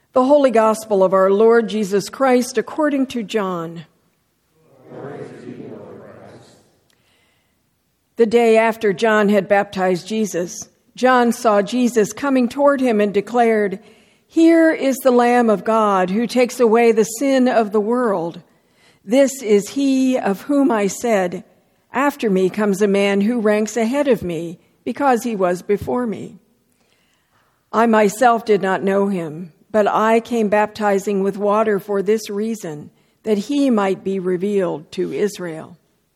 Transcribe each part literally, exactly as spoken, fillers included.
The Holy Gospel of our Lord Jesus Christ according to John. Glory to you, Lord Christ. The day after John had baptized Jesus, John saw Jesus coming toward him and declared, "Here is the Lamb of God who takes away the sin of the world. This is he of whom I said, 'After me comes a man who ranks ahead of me, because he was before me.' I myself did not know him, but I came baptizing with water for this reason, that he might be revealed to Israel."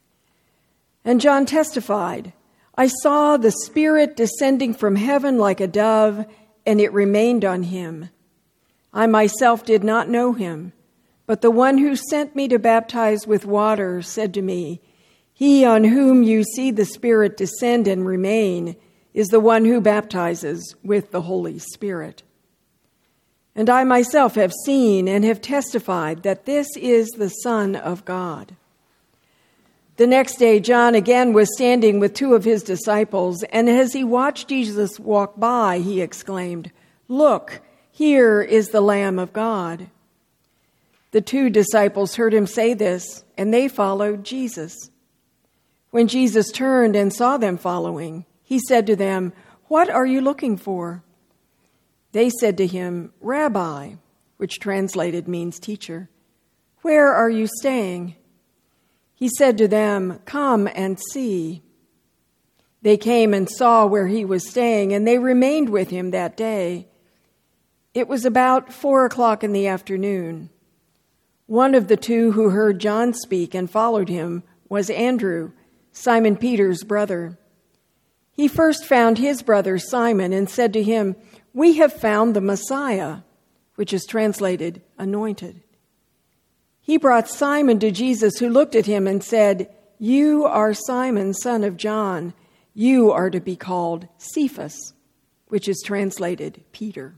And John testified, "I saw the Spirit descending from heaven like a dove, and it remained on him. I myself did not know him, but the one who sent me to baptize with water said to me, 'He on whom you see the Spirit descend and remain is the one who baptizes with the Holy Spirit.' And I myself have seen and have testified that this is the Son of God." The next day, John again was standing with two of his disciples, and as he watched Jesus walk by, he exclaimed, "Look, here is the Lamb of God." The two disciples heard him say this, and they followed Jesus. When Jesus turned and saw them following, he said to them, "What are you looking for?" They said to him, "Rabbi," which translated means teacher, "where are you staying?" He said to them, "Come and see." They came and saw where he was staying, and they remained with him that day. It was about four o'clock in the afternoon. One of the two who heard John speak and followed him was Andrew, Simon Peter's brother. He first found his brother Simon and said to him, "We have found the Messiah," which is translated anointed. He brought Simon to Jesus, who looked at him and said, "You are Simon, son of John. You are to be called Cephas," which is translated Peter.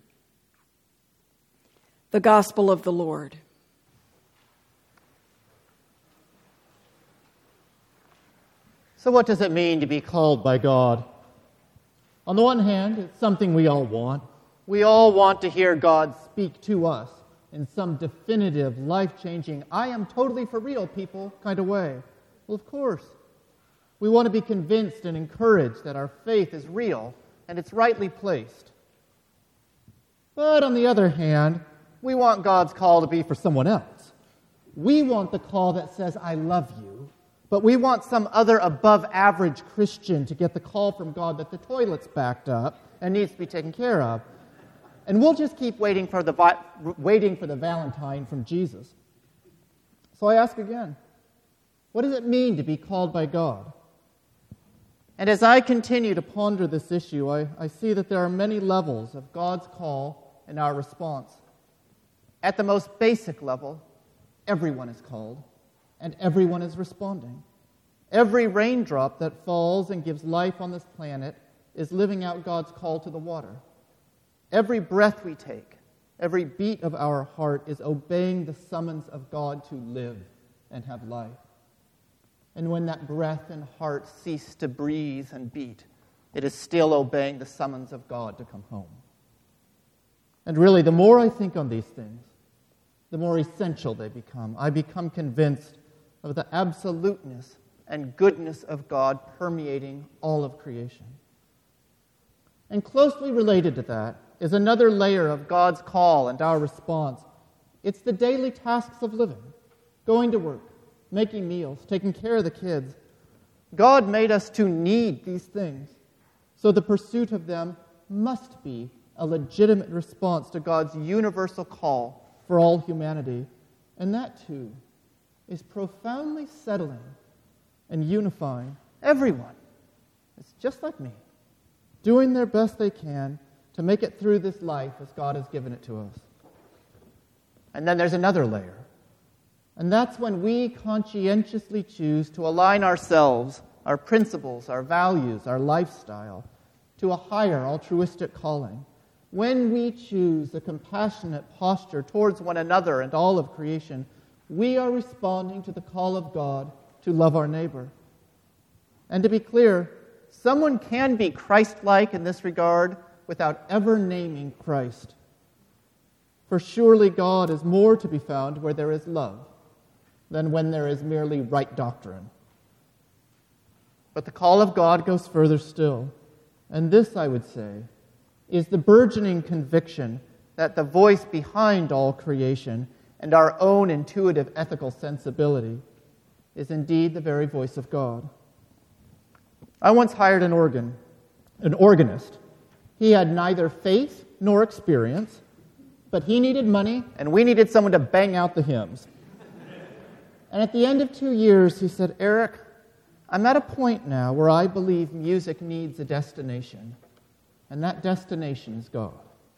The Gospel of the Lord. So what does it mean to be called by God? On the one hand, it's something we all want. We all want to hear God speak to us in some definitive, life-changing, I am totally for real, people, kind of way. Well, of course. We want to be convinced and encouraged that our faith is real and it's rightly placed. But on the other hand, we want God's call to be for someone else. We want the call that says, "I love you," but we want some other above-average Christian to get the call from God that the toilet's backed up and needs to be taken care of. And we'll just keep waiting for the vi- waiting for the Valentine from Jesus. So I ask again, what does it mean to be called by God? And as I continue to ponder this issue, I, I see that there are many levels of God's call and our response. At the most basic level, everyone is called, and everyone is responding. Every raindrop that falls and gives life on this planet is living out God's call to the water. Every breath we take, every beat of our heart is obeying the summons of God to live and have life. And when that breath and heart cease to breathe and beat, it is still obeying the summons of God to come home. And really, the more I think on these things, the more essential they become. I become convinced of the absoluteness and goodness of God permeating all of creation. And closely related to that is another layer of God's call and our response. It's the daily tasks of living, going to work, making meals, taking care of the kids. God made us to need these things, so the pursuit of them must be a legitimate response to God's universal call for all humanity. And that, too, is profoundly settling and unifying everyone. It's just like me, doing their best they can to make it through this life as God has given it to us. And then there's another layer. And that's when we conscientiously choose to align ourselves, our principles, our values, our lifestyle, to a higher altruistic calling. When we choose a compassionate posture towards one another and all of creation, we are responding to the call of God to love our neighbor. And to be clear, someone can be Christ-like in this regard without ever naming Christ. For surely God is more to be found where there is love than when there is merely right doctrine. But the call of God goes further still, and this, I would say, is the burgeoning conviction that the voice behind all creation and our own intuitive ethical sensibility is indeed the very voice of God. I once hired an organ, an organist. He had neither faith nor experience, but he needed money, and we needed someone to bang out the hymns. And at the end of two years, he said, "Eric, I'm at a point now where I believe music needs a destination, and that destination is God."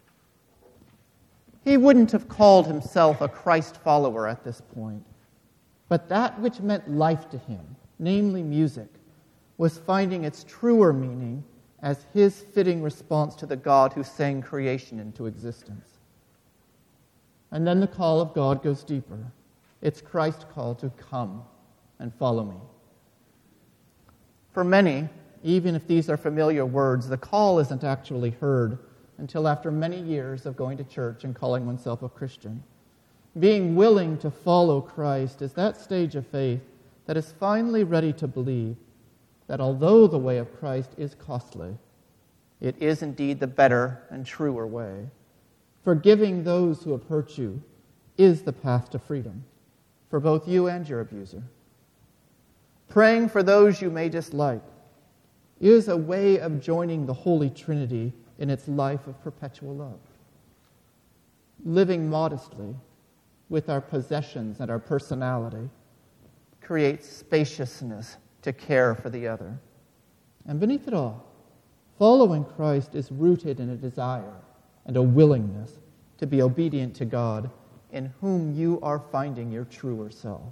He wouldn't have called himself a Christ follower at this point, but that which meant life to him, namely music, was finding its truer meaning as his fitting response to the God who sang creation into existence. And then the call of God goes deeper. It's Christ's call to come and follow me. For many, even if these are familiar words, the call isn't actually heard until after many years of going to church and calling oneself a Christian. Being willing to follow Christ is that stage of faith that is finally ready to believe that although the way of Christ is costly, it is indeed the better and truer way. Forgiving those who have hurt you is the path to freedom for both you and your abuser. Praying for those you may dislike is a way of joining the Holy Trinity in its life of perpetual love. Living modestly with our possessions and our personality creates spaciousness to care for the other. And beneath it all, following Christ is rooted in a desire and a willingness to be obedient to God, in whom you are finding your truer self.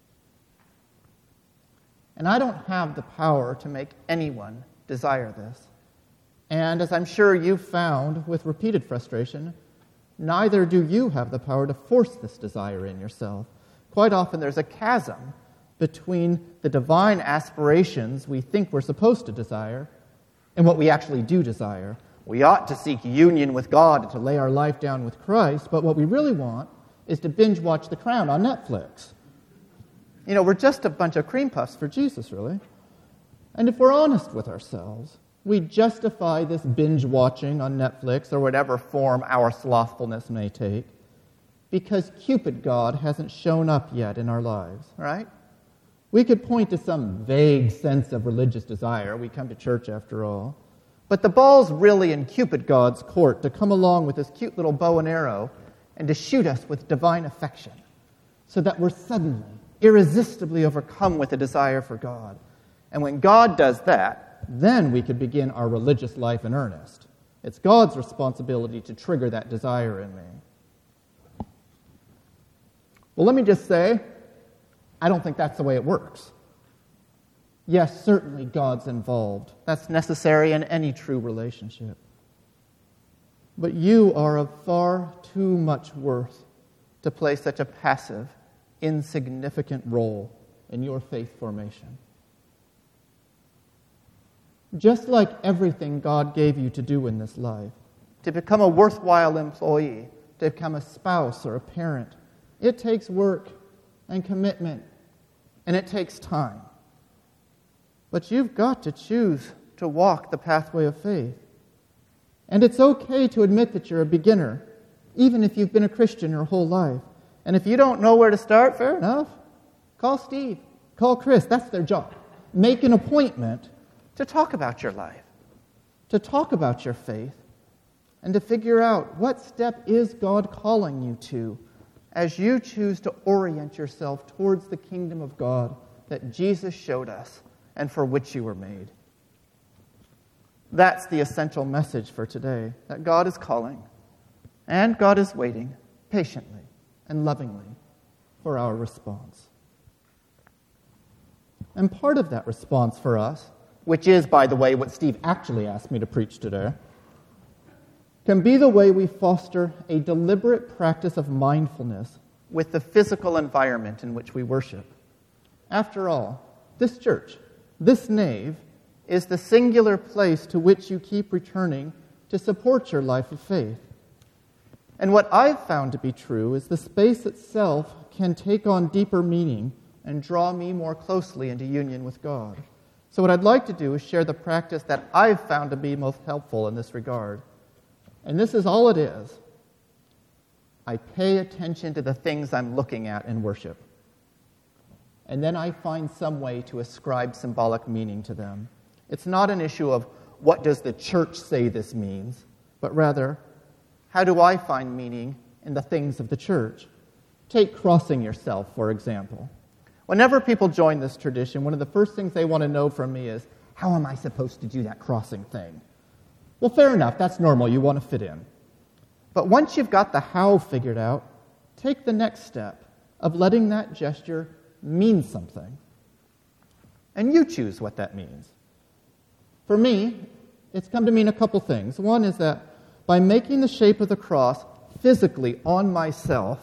And I don't have the power to make anyone desire this. And as I'm sure you've found with repeated frustration, neither do you have the power to force this desire in yourself. Quite often there's a chasm between the divine aspirations we think we're supposed to desire and what we actually do desire. We ought to seek union with God and to lay our life down with Christ, but what we really want is to binge watch The Crown on Netflix. You know, we're just a bunch of cream puffs for Jesus, really. And if we're honest with ourselves, we justify this binge watching on Netflix or whatever form our slothfulness may take because Cupid God hasn't shown up yet in our lives, right? We could point to some vague sense of religious desire. We come to church after all. But the ball's really in Cupid God's court to come along with his cute little bow and arrow and to shoot us with divine affection so that we're suddenly, irresistibly overcome with a desire for God. And when God does that, then we could begin our religious life in earnest. It's God's responsibility to trigger that desire in me. Well, let me just say, I don't think that's the way it works. Yes, certainly God's involved. That's necessary in any true relationship. But you are of far too much worth to play such a passive, insignificant role in your faith formation. Just like everything God gave you to do in this life, to become a worthwhile employee, to become a spouse or a parent, it takes work and commitment, and it takes time. But you've got to choose to walk the pathway of faith. And it's okay to admit that you're a beginner, even if you've been a Christian your whole life. And if you don't know where to start, fair enough. Call Steve. Call Chris. That's their job. Make an appointment to talk about your life, to talk about your faith, and to figure out what step is God calling you to as you choose to orient yourself towards the kingdom of God that Jesus showed us and for which you were made. That's the essential message for today, that God is calling, and God is waiting patiently and lovingly for our response. And part of that response for us, which is, by the way, what Steve actually asked me to preach today, can be the way we foster a deliberate practice of mindfulness with the physical environment in which we worship. After all, this church, this nave, is the singular place to which you keep returning to support your life of faith. And what I've found to be true is the space itself can take on deeper meaning and draw me more closely into union with God. So what I'd like to do is share the practice that I've found to be most helpful in this regard. And this is all it is. I pay attention to the things I'm looking at in worship. And then I find some way to ascribe symbolic meaning to them. It's not an issue of what does the church say this means, but rather, how do I find meaning in the things of the church? Take crossing yourself, for example. Whenever people join this tradition, one of the first things they want to know from me is, how am I supposed to do that crossing thing? Well, fair enough, that's normal, you want to fit in. But once you've got the how figured out, take the next step of letting that gesture mean something. And you choose what that means. For me, it's come to mean a couple things. One is that by making the shape of the cross physically on myself,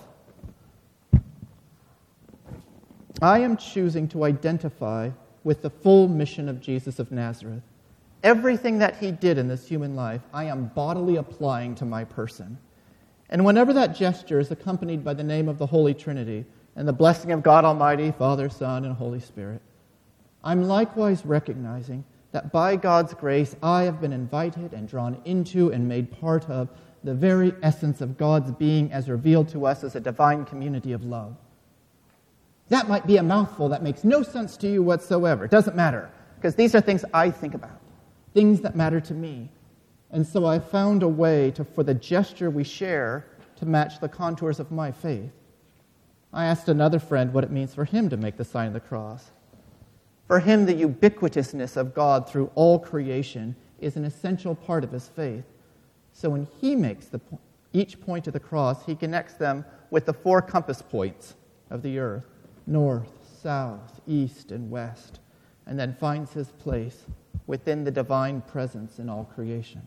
I am choosing to identify with the full mission of Jesus of Nazareth. Everything that he did in this human life, I am bodily applying to my person. And whenever that gesture is accompanied by the name of the Holy Trinity and the blessing of God Almighty, Father, Son, and Holy Spirit, I'm likewise recognizing that by God's grace, I have been invited and drawn into and made part of the very essence of God's being as revealed to us as a divine community of love. That might be a mouthful that makes no sense to you whatsoever. It doesn't matter, because these are things I think about, things that matter to me. And so I found a way to, for the gesture we share to match the contours of my faith. I asked another friend what it means for him to make the sign of the cross. For him, the ubiquitousness of God through all creation is an essential part of his faith. So when he makes the, each point of the cross, he connects them with the four compass points of the earth, north, south, east, and west, and then finds his place within the divine presence in all creation.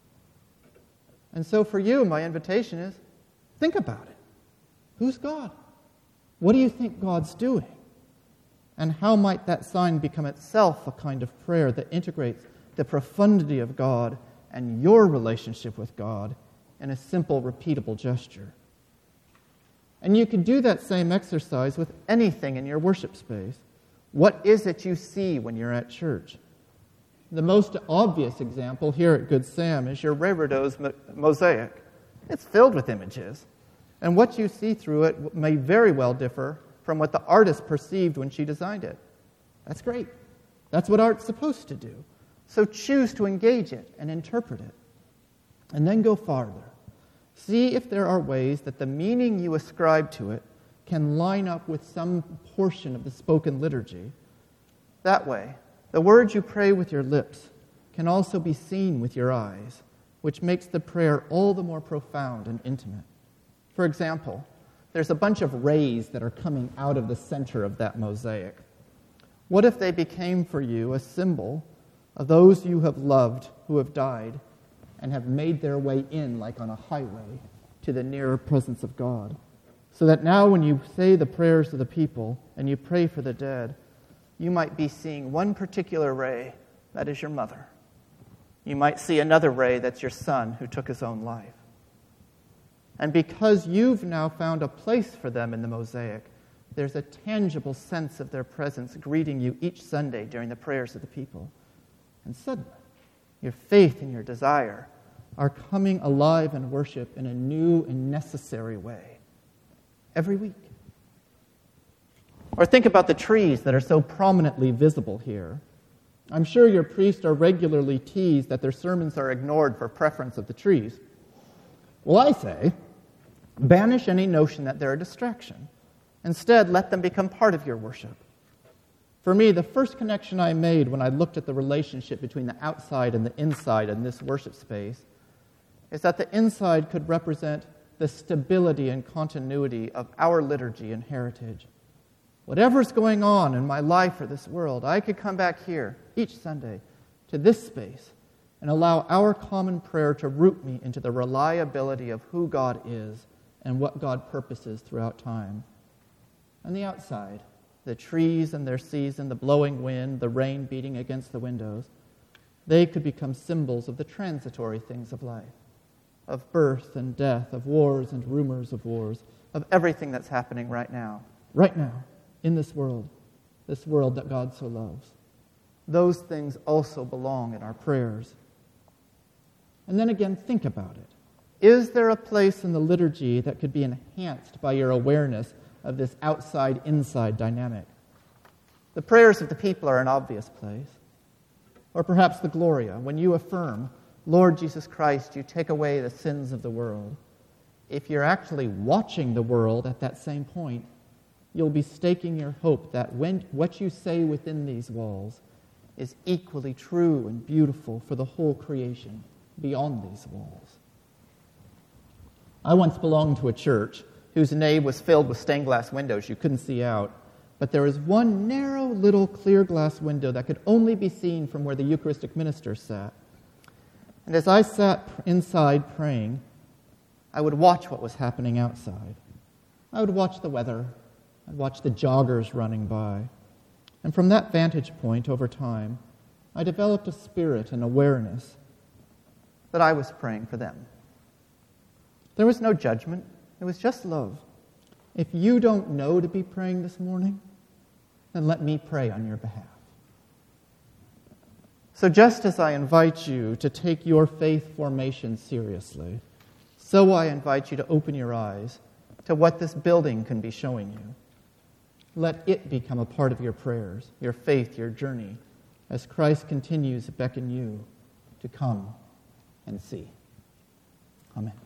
And so for you, my invitation is, think about it. Who's God? What do you think God's doing? And how might that sign become itself a kind of prayer that integrates the profundity of God and your relationship with God in a simple, repeatable gesture? And you can do that same exercise with anything in your worship space. What is it you see when you're at church? The most obvious example here at Good Sam is your Reredos mosaic. It's filled with images. And what you see through it may very well differ from what the artist perceived when she designed it. That's great. That's what art's supposed to do. So choose to engage it and interpret it. And then go farther. See if there are ways that the meaning you ascribe to it can line up with some portion of the spoken liturgy. That way, the words you pray with your lips can also be seen with your eyes, which makes the prayer all the more profound and intimate. For example, there's a bunch of rays that are coming out of the center of that mosaic. What if they became for you a symbol of those you have loved who have died and have made their way in, like on a highway, to the nearer presence of God? So that now when you say the prayers of the people and you pray for the dead, you might be seeing one particular ray, that is your mother. You might see another ray, that's your son who took his own life. And because you've now found a place for them in the mosaic, there's a tangible sense of their presence greeting you each Sunday during the prayers of the people. And suddenly, your faith and your desire are coming alive in worship in a new and necessary way every week. Or think about the trees that are so prominently visible here. I'm sure your priests are regularly teased that their sermons are ignored for preference of the trees. Well, I say, banish any notion that they're a distraction. Instead, let them become part of your worship. For me, the first connection I made when I looked at the relationship between the outside and the inside in this worship space is that the inside could represent the stability and continuity of our liturgy and heritage. Whatever's going on in my life or this world, I could come back here each Sunday to this space and allow our common prayer to root me into the reliability of who God is and what God purposes throughout time. On the outside, the trees and their season, the blowing wind, the rain beating against the windows, they could become symbols of the transitory things of life. of birth and death, of wars and rumors of wars, of everything that's happening right now, right now, in this world, this world that God so loves. Those things also belong in our prayers. And then again, think about it. Is there a place in the liturgy that could be enhanced by your awareness of this outside-inside dynamic? The prayers of the people are an obvious place. Or perhaps the Gloria, when you affirm, Lord Jesus Christ, you take away the sins of the world. If you're actually watching the world at that same point, you'll be staking your hope that when what you say within these walls is equally true and beautiful for the whole creation beyond these walls. I once belonged to a church whose nave was filled with stained glass windows you couldn't see out, but there was one narrow little clear glass window that could only be seen from where the Eucharistic minister sat. And as I sat inside praying, I would watch what was happening outside. I would watch the weather. I'd watch the joggers running by. And from that vantage point over time, I developed a spirit and awareness that I was praying for them. There was no judgment. It was just love. If you don't know to be praying this morning, then let me pray on your behalf. So just as I invite you to take your faith formation seriously, so I invite you to open your eyes to what this building can be showing you. Let it become a part of your prayers, your faith, your journey, as Christ continues to beckon you to come and see. Amen.